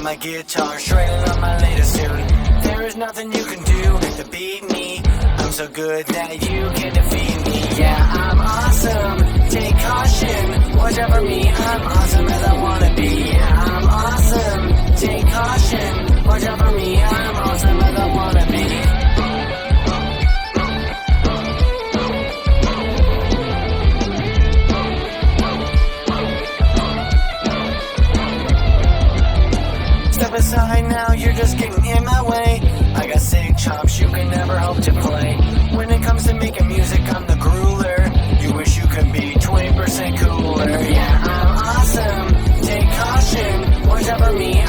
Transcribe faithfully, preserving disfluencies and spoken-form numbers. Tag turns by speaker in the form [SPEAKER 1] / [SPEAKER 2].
[SPEAKER 1] my guitar, shredding on my latest tune. There is nothing you can do to beat me. I'm so good that you can defeat me. Yeah, I'm awesome, take caution. Watch out for me, I'm awesome as I wanna be. Yeah, I'm awesome, take caution. Watch out for me, I'm awesome as I wanna be. Step aside now, you're just getting in my way. I got sick chops, you can never hope to play. When it comes to making music, I'm the grueler. You wish you could be twenty percent cooler. Yeah, I'm awesome, take caution. Watch out for me,